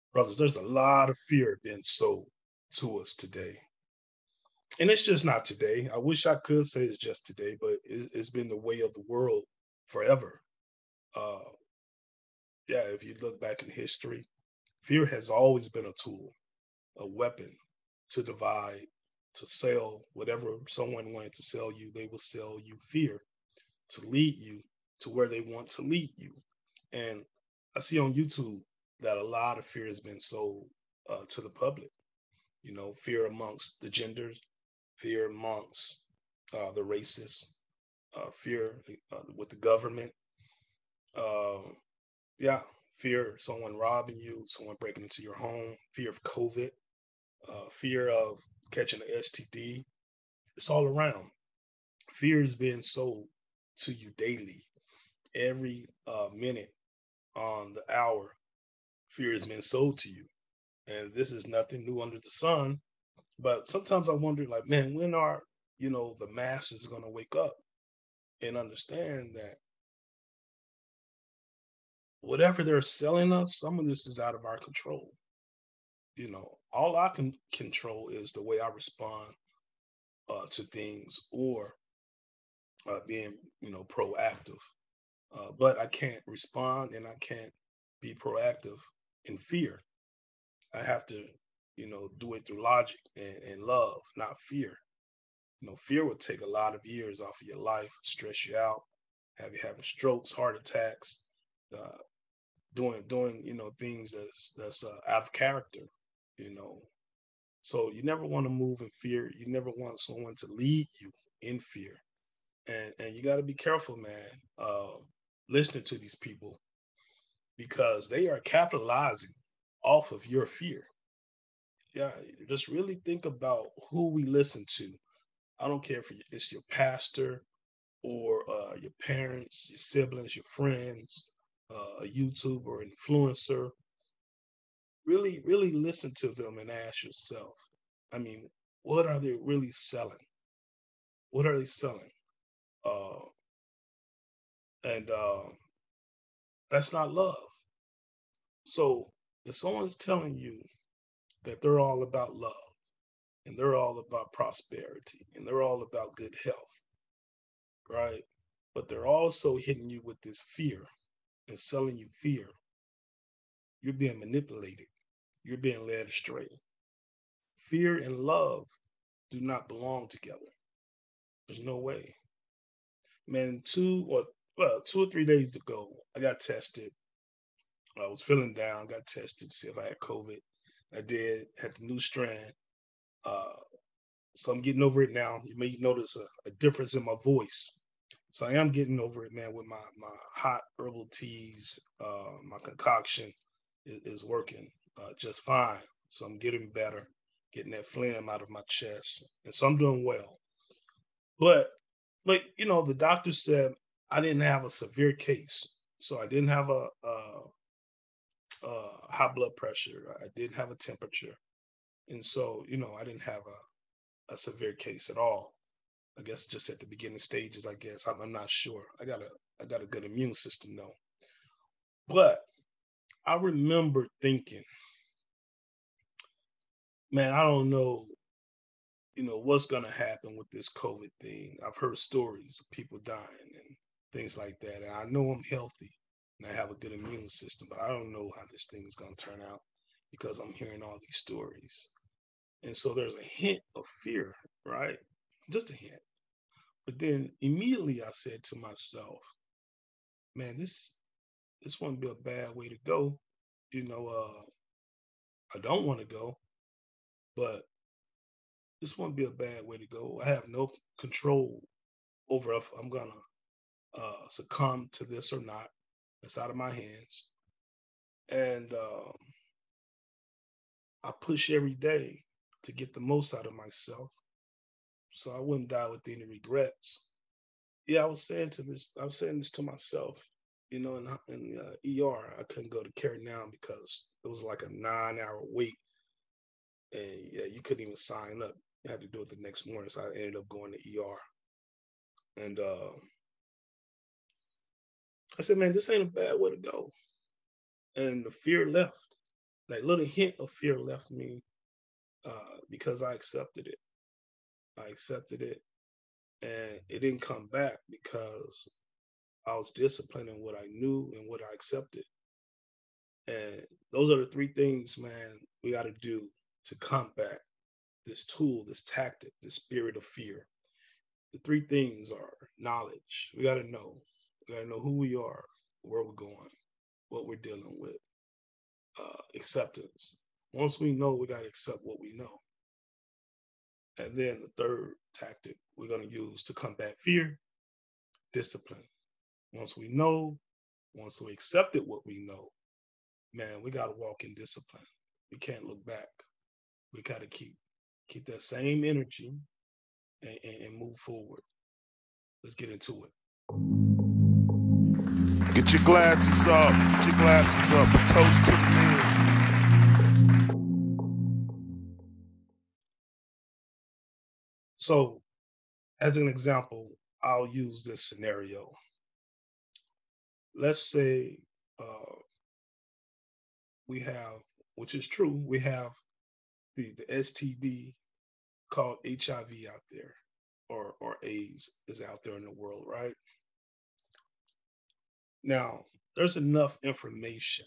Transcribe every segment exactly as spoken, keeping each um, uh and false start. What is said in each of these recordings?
Brothers, there's a lot of fear being sold to us today. And it's just not today. I wish I could say it's just today, but it's, it's been the way of the world forever. Uh, yeah, if you look back in history, fear has always been a tool, a weapon to divide, to sell whatever someone wanted to sell you. They will sell you fear to lead you to where they want to lead you. And I see on YouTube that a lot of fear has been sold uh, to the public. You know, fear amongst the genders, fear amongst uh, the races, uh, fear uh, with the government. Uh, yeah, fear of someone robbing you, someone breaking into your home, fear of COVID, uh, fear of catching an S T D. It's all around. Fear is being sold to you daily, every uh, minute on the hour. Fear is being sold to you, and this is nothing new under the sun. But sometimes I wonder, like, man, when are you know the masses going to wake up and understand that whatever they're selling us, some of this is out of our control. You know, all I can control is the way I respond uh, to things or uh, being, you know, proactive. Uh, but I can't respond and I can't be proactive in fear. I have to, you know, do it through logic and, and love, not fear. You know, fear would take a lot of years off of your life, stress you out, have you having strokes, heart attacks, uh, doing doing you know things that's that's uh, out of character. You know, so you never want to move in fear. You never want someone to lead you in fear, and and you got to be careful, man. Uh, listening to these people because they are capitalizing off of your fear. Yeah, just really think about who we listen to. I don't care if it's your pastor or uh, your parents, your siblings, your friends, uh, a YouTuber or influencer. Really, really listen to them and ask yourself, I mean, what are they really selling? What are they selling? Uh, and uh, that's not love. So if someone's telling you that they're all about love and they're all about prosperity and they're all about good health, right? But they're also hitting you with this fear and selling you fear, you're being manipulated. You're being led astray. Fear and love do not belong together. There's no way. Man, two or well, two or three days ago, I got tested. I was feeling down, got tested to see if I had COVID. I did, had the new strand. Uh, so I'm getting over it now. You may notice a, a difference in my voice. So I am getting over it, man, with my, my hot herbal teas. Uh, my concoction is, is working uh, just fine. So I'm getting better, getting that phlegm out of my chest. And so I'm doing well. But but you know, the doctor said I didn't have a severe case. So I didn't have a, a, a high blood pressure. I didn't have a temperature. And so, you know, I didn't have a, a severe case at all. I guess just at the beginning stages, I guess. I'm, I'm not sure. I got a I got a good immune system though. But I remember thinking, man, I don't know, you know, what's gonna happen with this COVID thing. I've heard stories of people dying and things like that. And I know I'm healthy and I have a good immune system, but I don't know how this thing is gonna turn out because I'm hearing all these stories. And so there's a hint of fear, right? Just a hint. But then immediately I said to myself, man, this this wouldn't be a bad way to go. You know, uh, I don't want to go, but this wouldn't be a bad way to go. I have no control over if I'm gonna uh, succumb to this or not. It's out of my hands, and um, I push every day to get the most out of myself, so I wouldn't die with any regrets. Yeah, I was saying to this. I was saying this to myself. You know, in, in the uh, E R, I couldn't go to care now because it was like a nine-hour wait and yeah, you couldn't even sign up. You had to do it the next morning. So I ended up going to E R. And uh, I said, man, this ain't a bad way to go. And the fear left. That little hint of fear left me uh, because I accepted it. I accepted it, and it didn't come back because I was disciplined in what I knew and what I accepted. And those are the three things, man, we got to do to combat this tool, this tactic, this spirit of fear. The three things are knowledge. We got to know. We got to know who we are, where we're going, what we're dealing with. Uh, acceptance. Once we know, we got to accept what we know. And then the third tactic we're going to use to combat fear, discipline. Once we know, once we accepted what we know, man, we got to walk in discipline. We can't look back. We got to keep keep that same energy and, and, and move forward. Let's get into it. Get your glasses up. Get your glasses up. A toast to the men. So, as an example, I'll use this scenario. Let's say uh, we have, which is true, we have the, the S T D called H I V out there, or, or AIDS is out there in the world, right? Now, there's enough information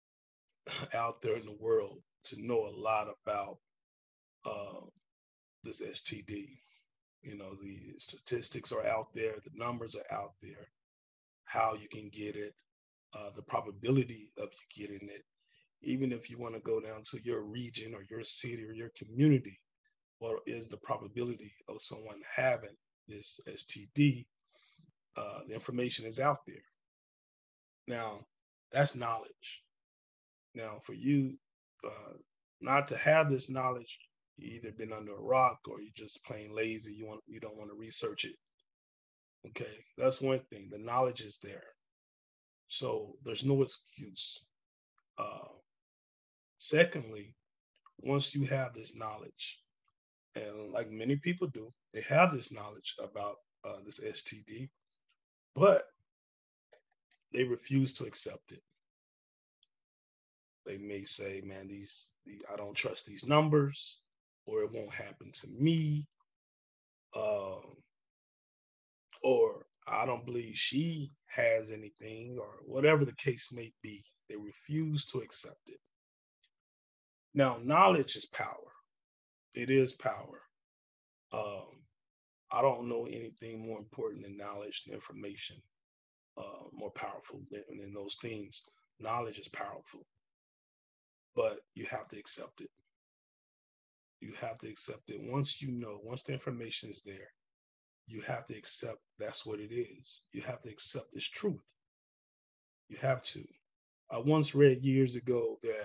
out there in the world to know a lot about uh, this S T D. You know, the statistics are out there, the numbers are out there, how you can get it, uh, the probability of you getting it. Even if you want to go down to your region or your city or your community, what is the probability of someone having this S T D? Uh, the information is out there. Now, that's knowledge. Now, for you uh, not to have this knowledge, you either been under a rock or you just plain lazy. You want you don't want to research it. Okay, that's one thing. The knowledge is there, so there's no excuse. Uh, Secondly, once you have this knowledge, and like many people do, they have this knowledge about uh, this S T D, but they refuse to accept it. They may say, "Man, these, these I don't trust these numbers, or it won't happen to me, um, or I don't believe she has anything," or whatever the case may be. They refuse to accept it. Now, knowledge is power. It is power. Um, I don't know anything more important than knowledge and information, uh, more powerful than, than those things. Knowledge is powerful, but you have to accept it. You have to accept it. Once you know, once the information is there, you have to accept that's what it is. You have to accept this truth. You have to. I once read years ago that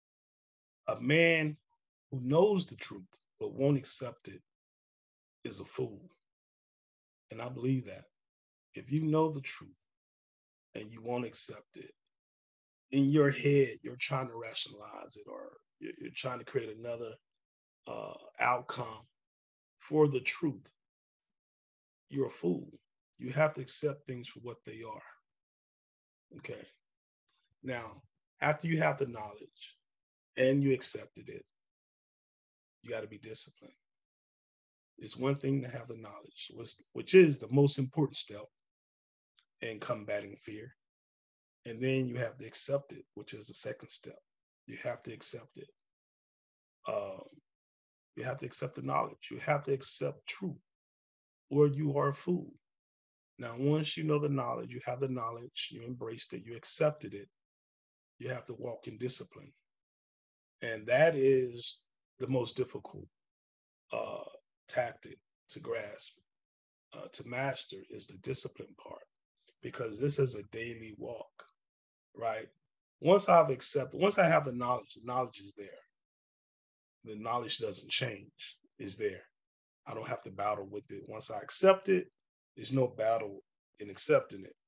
a man who knows the truth but won't accept it is a fool. And I believe that. If you know the truth and you won't accept it, in your head, you're trying to rationalize it, or you're, you're trying to create another uh, outcome for the truth. You're a fool. You have to accept things for what they are. Okay. Now, after you have the knowledge and you accepted it, you got to be disciplined. It's one thing to have the knowledge, which, which is the most important step in combating fear. And then you have to accept it, which is the second step. You have to accept it. Um, you have to accept the knowledge. You have to accept truth, or you are a fool. Now, once you know the knowledge, you have the knowledge, you embraced it, you accepted it, you have to walk in discipline. And that is the most difficult uh, tactic to grasp, uh, to master, is the discipline part, because this is a daily walk, right? Once I've accepted, once I have the knowledge, the knowledge is there. The knowledge doesn't change, it's there. I don't have to battle with it. Once I accept it, there's no battle in accepting it.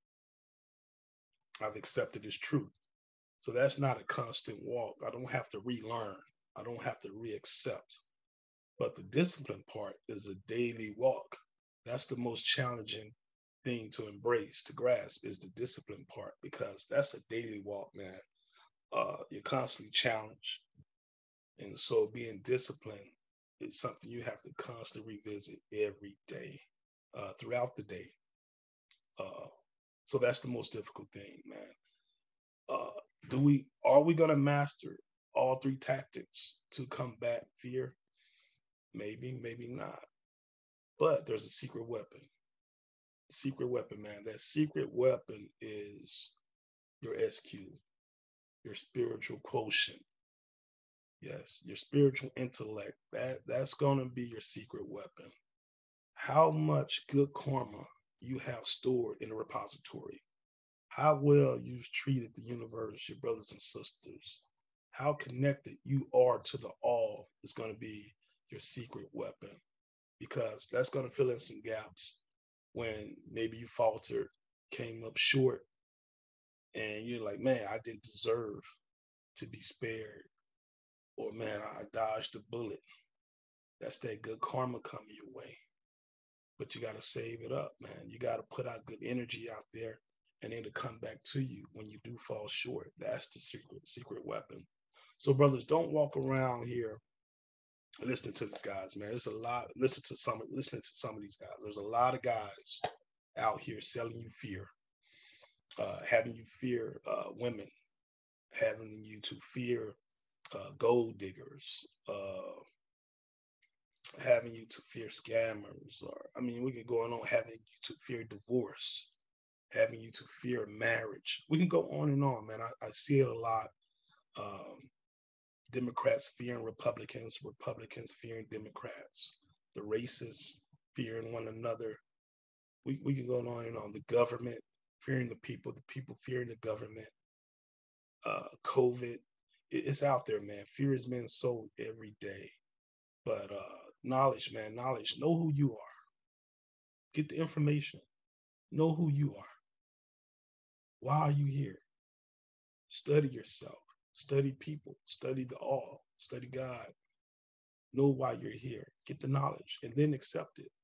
I've accepted its truth. So that's not a constant walk. I don't have to relearn. I don't have to re-accept. But the discipline part is a daily walk. That's the most challenging thing to embrace, to grasp, is the discipline part, because that's a daily walk, man. Uh, you're constantly challenged. And so being disciplined is something you have to constantly revisit every day, uh, throughout the day. Uh, so that's the most difficult thing, man. Uh, do we are we gonna master all three tactics to combat fear? Maybe, maybe not. But there's a secret weapon. Secret weapon, man. That secret weapon is your S Q, your spiritual quotient. Yes, your spiritual intellect. That that's gonna be your secret weapon. How much good karma you have stored in a repository, how well you've treated the universe, your brothers and sisters, how connected you are to the all is going to be your secret weapon, because that's going to fill in some gaps when maybe you faltered, came up short, and you're like, man, I didn't deserve to be spared, or man, I dodged a bullet. That's that good karma coming your way. But you got to save it up, man. You got to put out good energy out there, and then to come back to you when you do fall short. That's the secret secret weapon. So, brothers, don't walk around here listening to these guys, man. It's a lot. Listen to some. Listening to some of these guys. There's a lot of guys out here selling you fear, uh, having you fear uh, women, having you to fear uh, gold diggers, uh, having you to fear scammers, or I mean, we can go on having you to fear divorce, having you to fear marriage. We can go on and on, man. I, I see it a lot. Um, Democrats fearing Republicans, Republicans fearing Democrats, the racists fearing one another. We, we can go on and on. The government fearing the people, the people fearing the government. Uh, COVID, it, it's out there, man. Fear is being sold every day. But uh, knowledge, man, knowledge. Know who you are. Get the information. Know who you are. Why are you here? Study yourself. Study people. Study the all. Study God. Know why you're here. Get the knowledge and then accept it.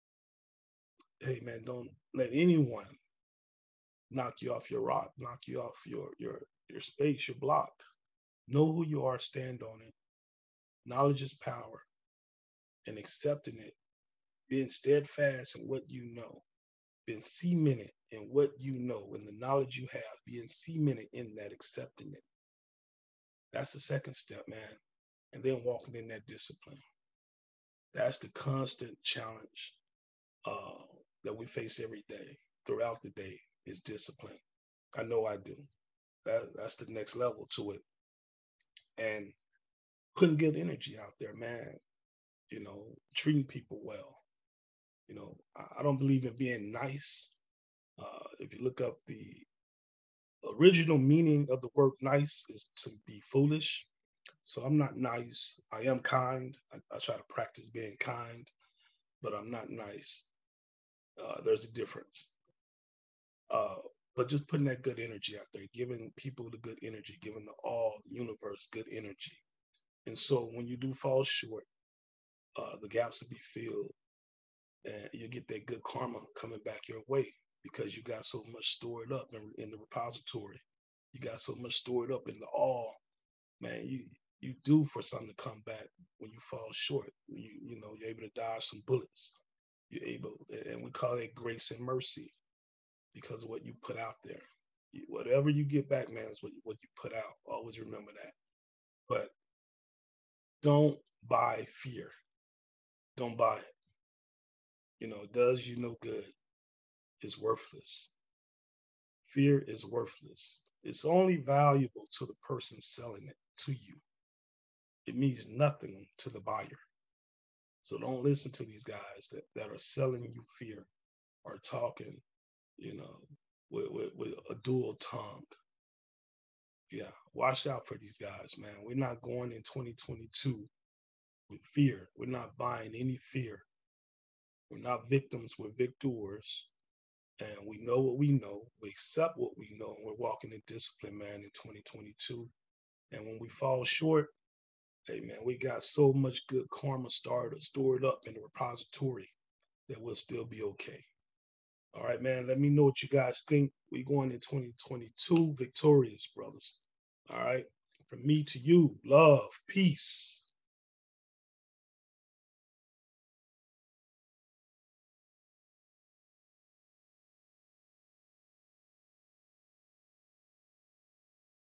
Hey, man, don't let anyone knock you off your rock, knock you off your your your space, your block. Know who you are. Stand on it. Knowledge is power, and accepting it, being steadfast in what you know, being cemented in what you know, and the knowledge you have, being cemented in that, accepting it. That's the second step, man. And then walking in that discipline. That's the constant challenge uh, that we face every day, throughout the day, is discipline. I know I do. That that's the next level to it. And putting good energy out there, man. You know, treating people well. You know, I, I don't believe in being nice. Uh, if you look up the original meaning of the word nice, is to be foolish. So I'm not nice. I am kind. I, I try to practice being kind, but I'm not nice. Uh, there's a difference. Uh, but just putting that good energy out there, giving people the good energy, giving the all, the universe, good energy. And so when you do fall short, uh, the gaps will be filled, and you get that good karma coming back your way, because you got so much stored up in, in the repository. You got so much stored up in the all, man. You you do for something to come back when you fall short. You you know you're able to dodge some bullets. You're able, and we call it grace and mercy, because of what you put out there. Whatever you get back, man, is what you, what you put out. Always remember that. But don't buy fear. Don't buy it. You know, it does you no good. It's worthless. Fear is worthless. It's only valuable to the person selling it to you. It means nothing to the buyer. So don't listen to these guys that, that are selling you fear, or talking, you know, with, with, with a dual tongue. Yeah, watch out for these guys, man. We're not going in twenty twenty-two with fear. We're not buying any fear. We're not victims, we're victors. And we know what we know. We accept what we know. And we're walking in discipline, man, in twenty twenty-two. And when we fall short, hey, man, we got so much good karma started, stored up in the repository, that we'll still be okay. All right, man, let me know what you guys think. We going in twenty twenty-two victorious, brothers. All right. From me to you, love, peace.